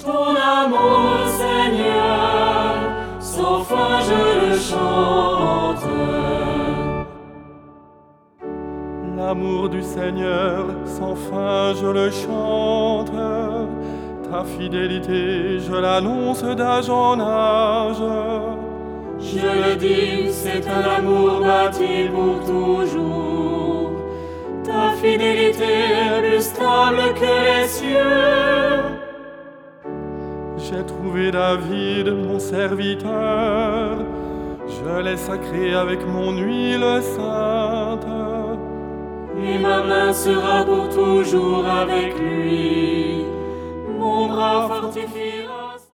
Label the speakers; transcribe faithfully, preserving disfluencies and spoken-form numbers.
Speaker 1: Ton amour, Seigneur, sans fin je le chante.
Speaker 2: L'amour du Seigneur, sans fin je le chante. Ta fidélité, je l'annonce d'âge en âge.
Speaker 1: Je le dis, c'est un amour bâti pour toujours. Ta fidélité est plus stable que les cieux.
Speaker 2: J'ai trouvé David, mon serviteur. Je l'ai sacré avec mon huile sainte.
Speaker 1: Et ma main sera pour toujours avec lui. Mon bras fortifié